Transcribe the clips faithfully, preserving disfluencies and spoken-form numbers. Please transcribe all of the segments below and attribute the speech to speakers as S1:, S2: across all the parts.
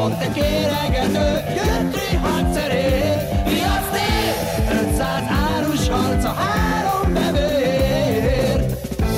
S1: mondta kéregető, Götri hadszerét, viasztér, ötszáz árus harca, három bevért.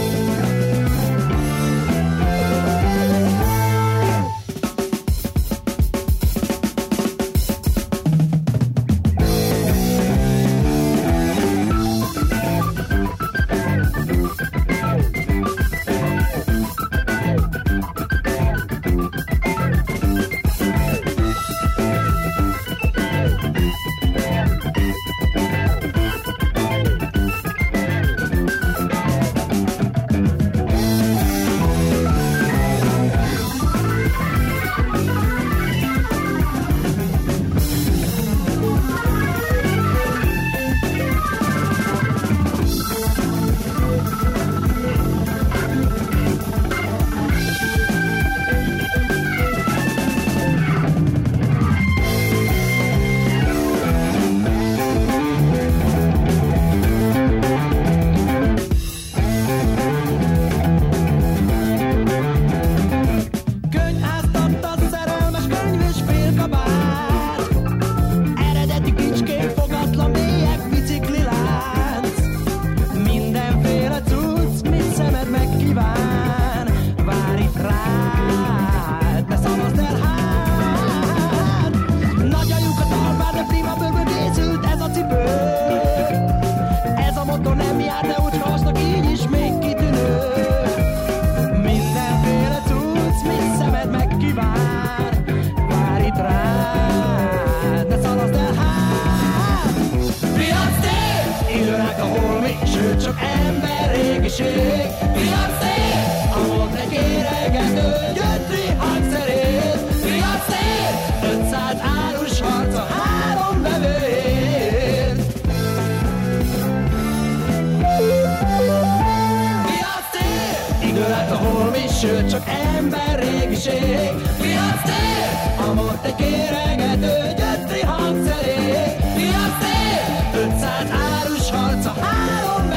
S1: Sőt, csak ember régiség, viasztér, a morte kéregető, Götri hangszerék, viasztér, ötszáz árus harca, három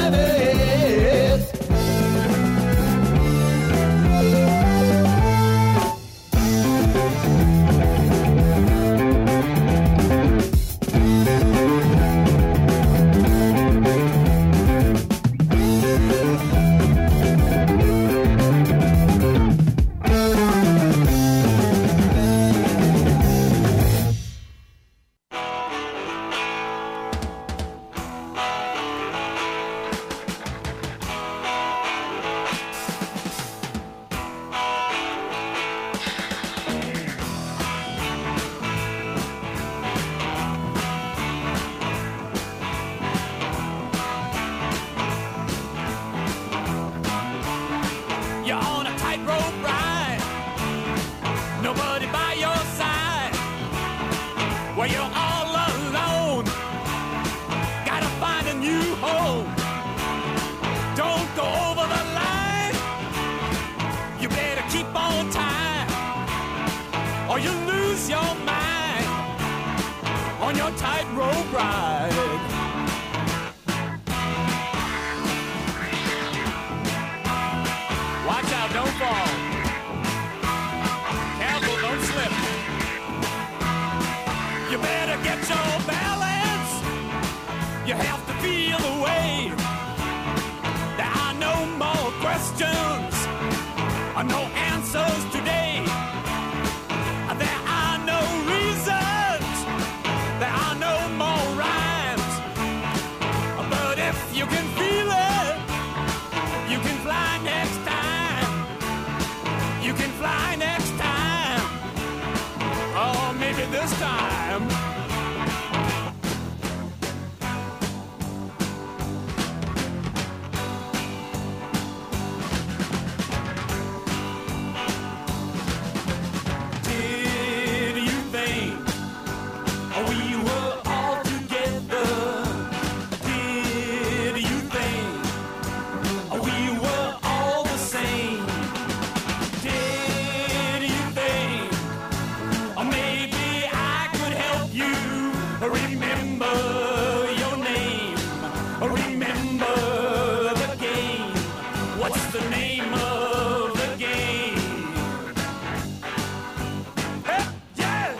S1: bevét.
S2: Yeah!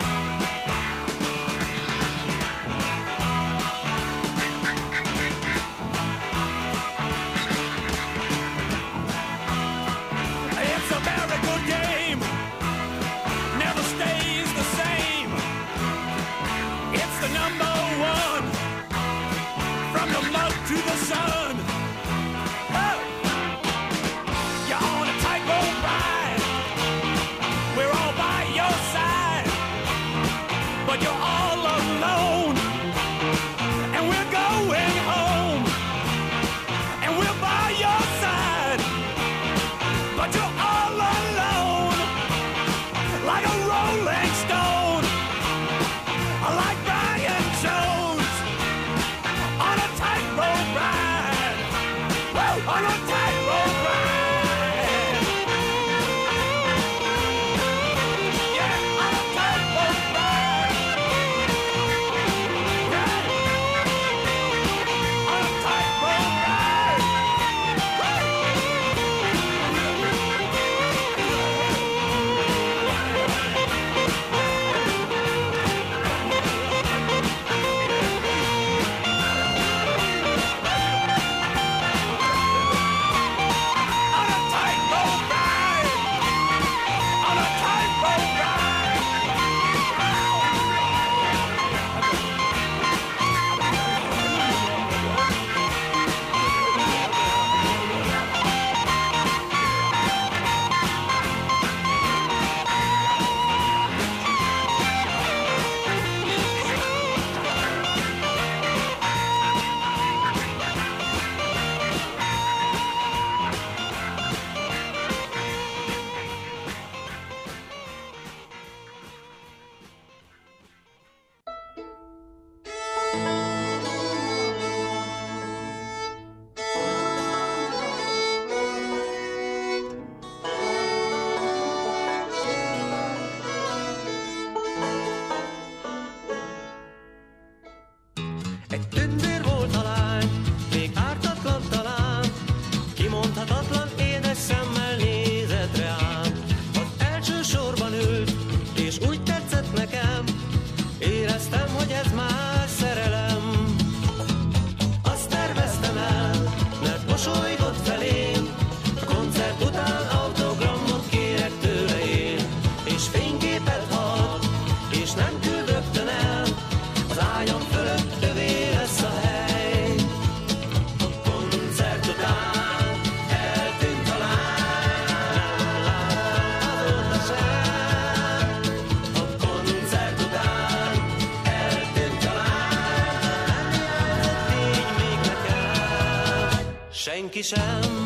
S2: senki sem.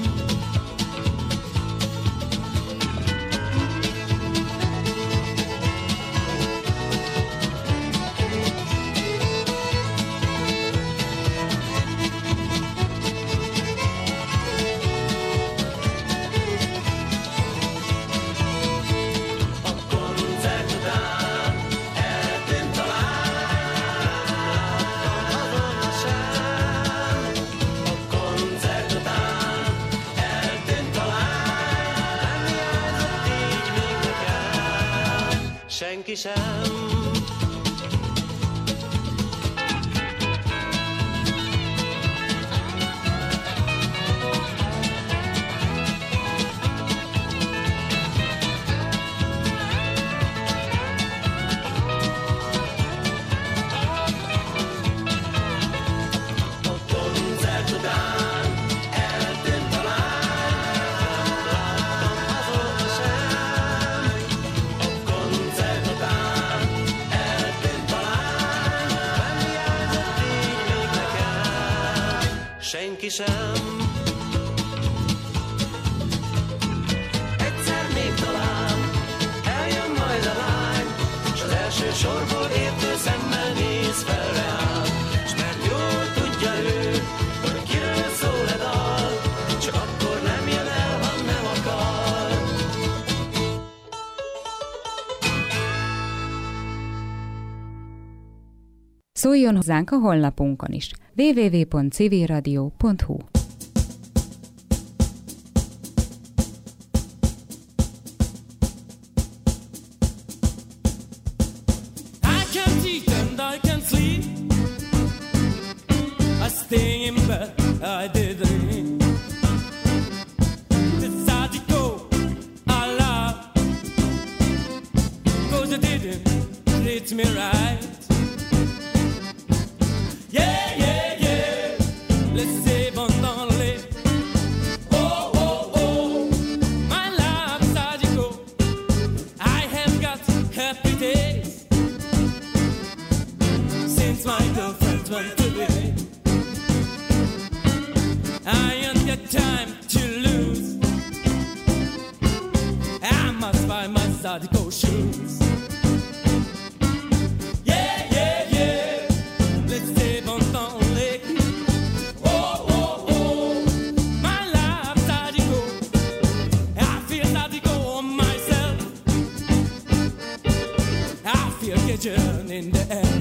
S2: Senki sem. Senki sem. Egyszer még talán eljön majd a lány, s az első sorból értő szemmel néz fel reám. S mert jól tudja ő, hogy kiről szól e dal, csak akkor nem jön el, ha nem akar.
S3: Szóljon hozzánk a honlapunkon is. double-u double-u double-u pont civilradio pont hu.
S4: I can't eat and I can't sleep. I stay in bed, I didn't. Decide to go, I love. Cause I didn't treat me right. Yeah, yeah, yeah. Let's save on lonely. Oh, oh, oh. My love, Sadiko. I have got happy days since my girlfriend went away. I ain't got time to lose. I must buy my Sadiko shoes. In the air.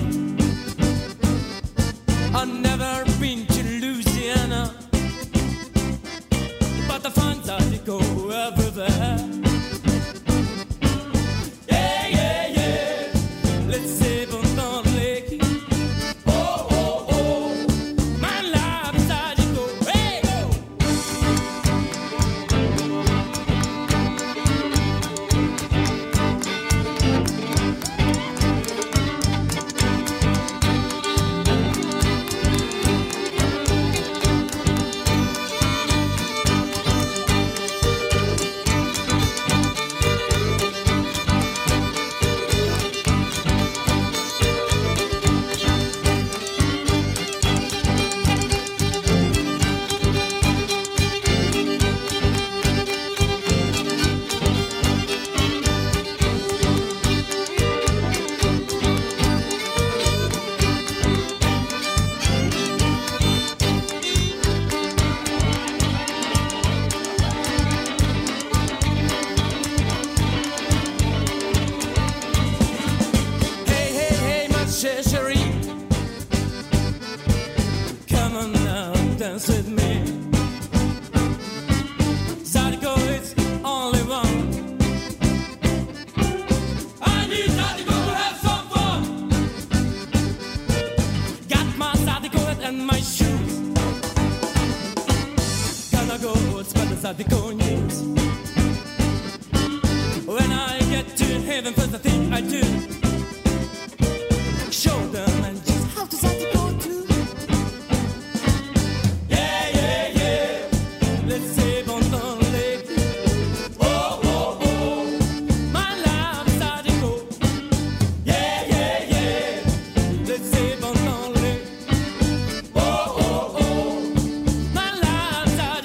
S4: I've never been to Louisiana, but the funds are to go everywhere. Yeah, yeah, yeah. Let's save on Don Lake. Oh, oh, oh. My love is how to go. Hey, go. With me, Sadiko, it's only one. I need Sadiko to have some fun. Got my Sadiko and my shoes. Gonna go spread the Sadiko news. When I get to heaven, first the thing I do, show them and just how to Sadiko too. Let's save on lonely. Oh, oh, oh. My love's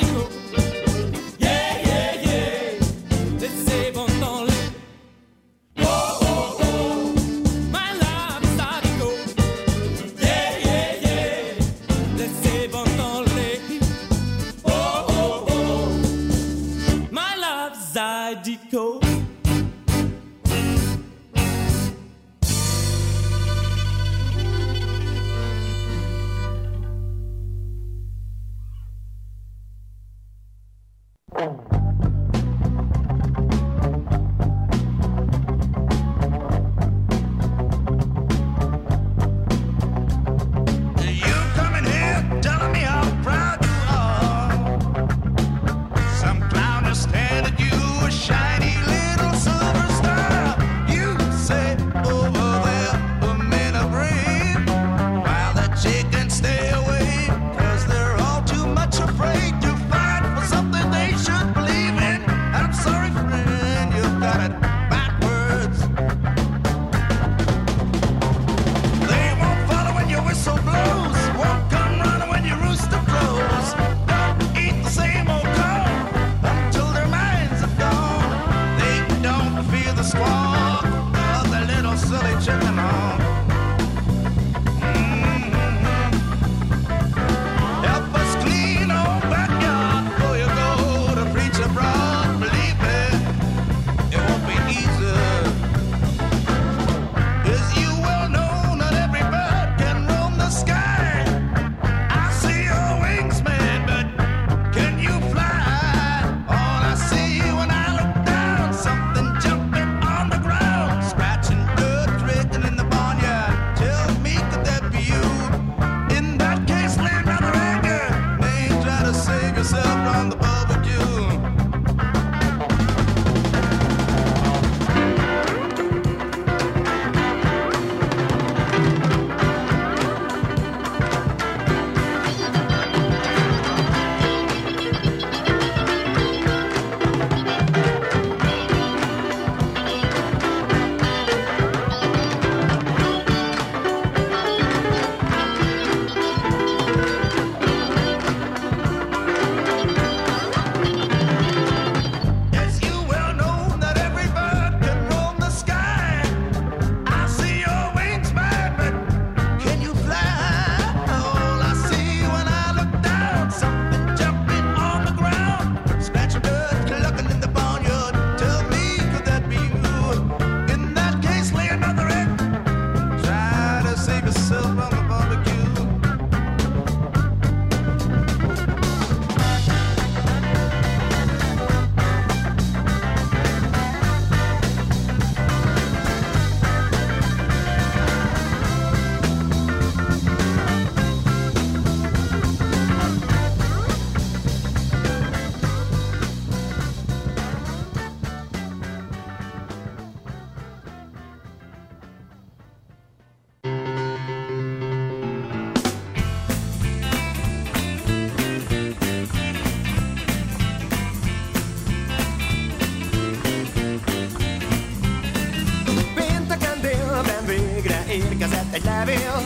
S5: érkezett egy levél.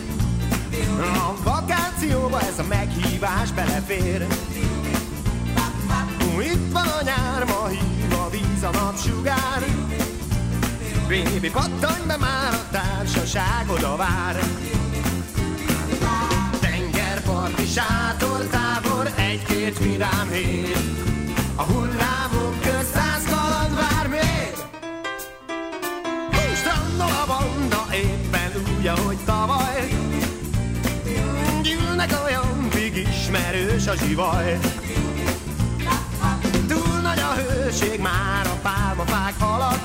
S5: A vakációba ez a meghívás belefér. Itt van a nyár, ma hív a víz, a napsugár. Bébi, pattanj be már, a társaság oda vár. Tengerparti sátortábor, egy-két vidám hét. A hullámok közt száz kaland vár még. Strandol a banda, éppen úgy, ahogy tavaly. Gyűlnek olyan vig, ismerős a zsivaj. Túl nagy a hőség már a pálmafák alatt.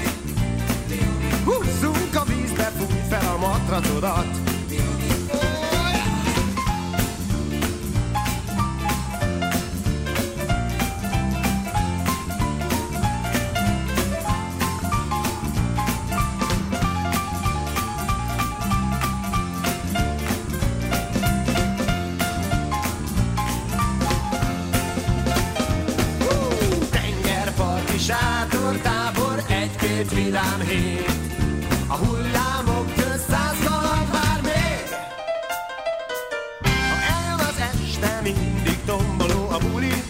S5: Húzzunk a vízbe, fújj fel a matracodat. Sátortábor, egy-két vidám hét. A hullámok közt száz kaland vár még. Ha eljön az este, mindig tomboló a buli.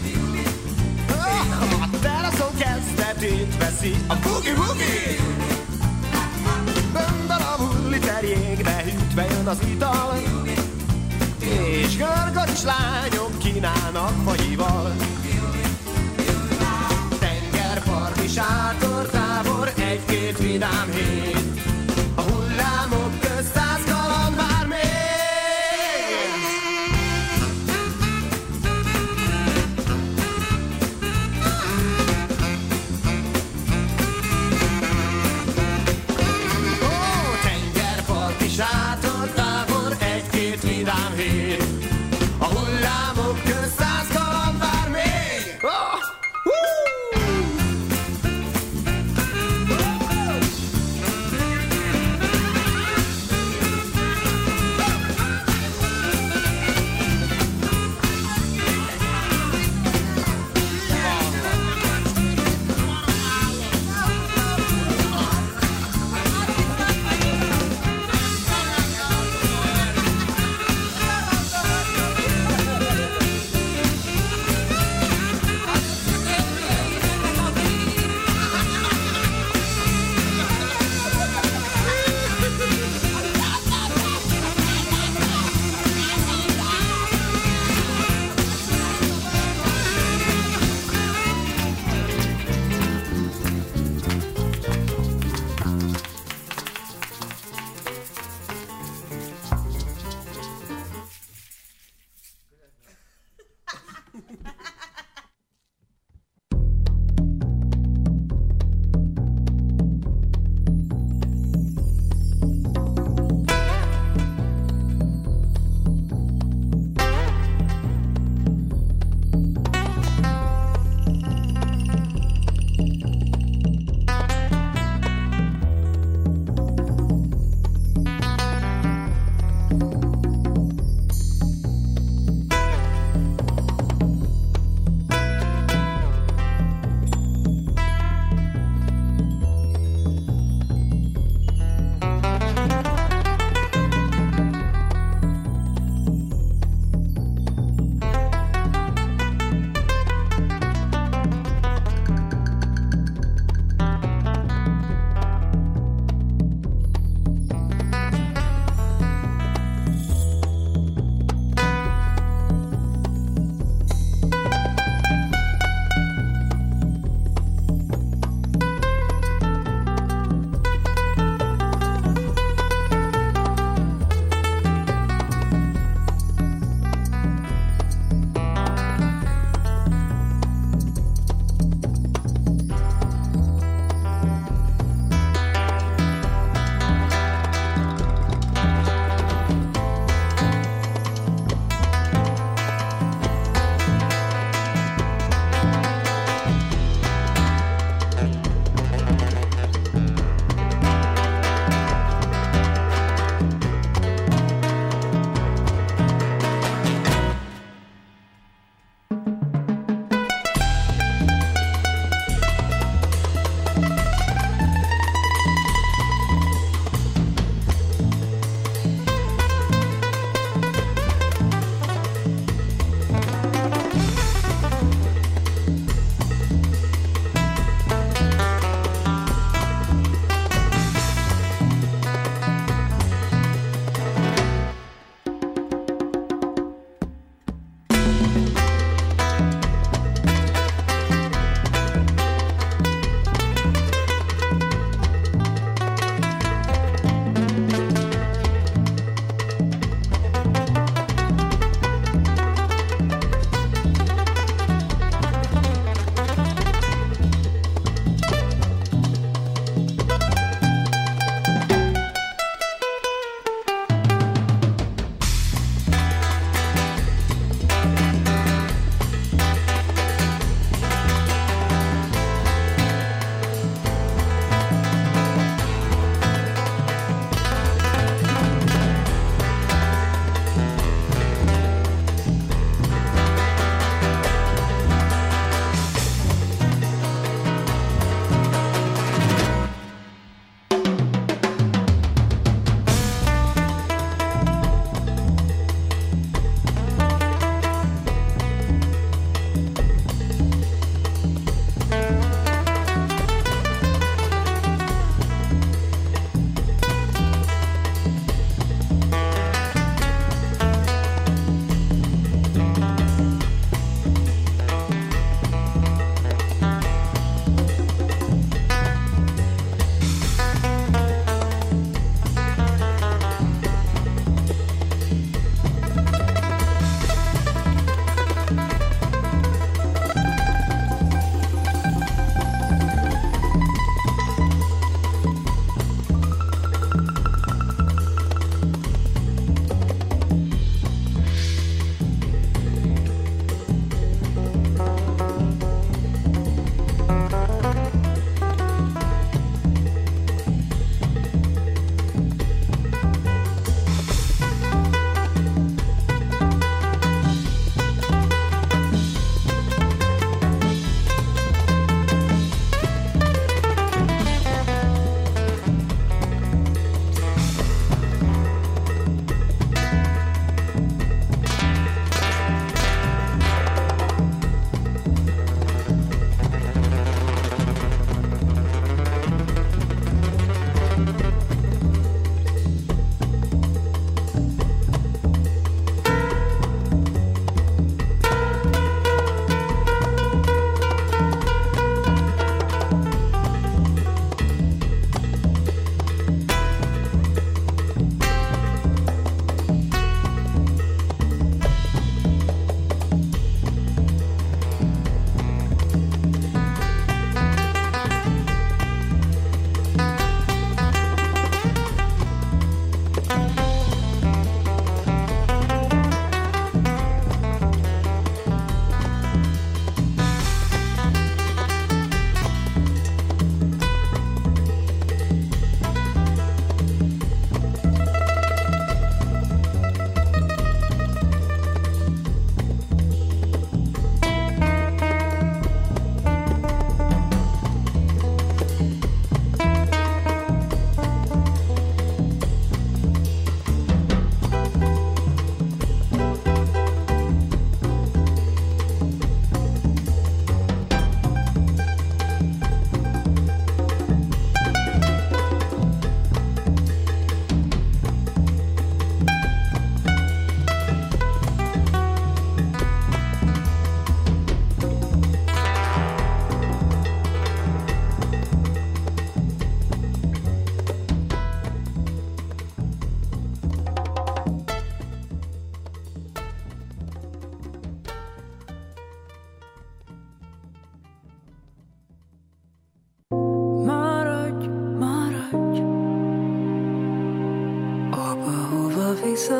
S5: A teraszon kezdetét veszi a bugi-bugi. Böndel a bulli terjékbe, hűtve jön az ital. És görgös lányok kínálnak fagyival. Parti sátortábor, egy-két vidám hét. A hullámok közt száz kaland vár még.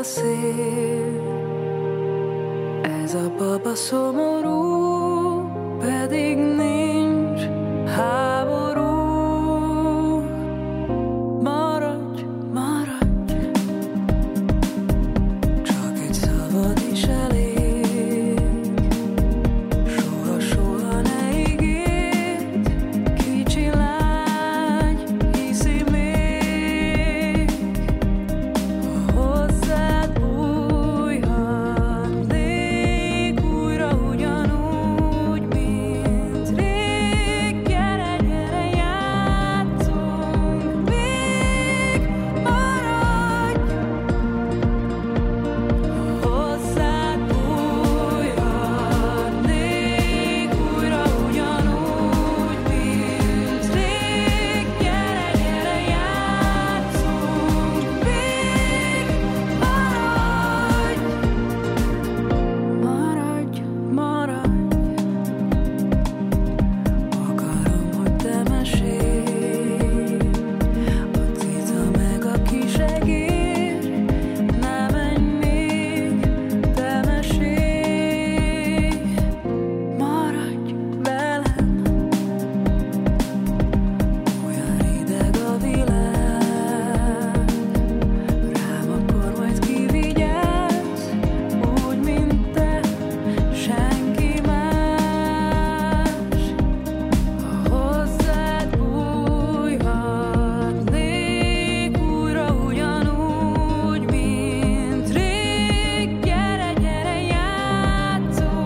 S6: szél. Ez a papa szomorú, pedig nincs hát.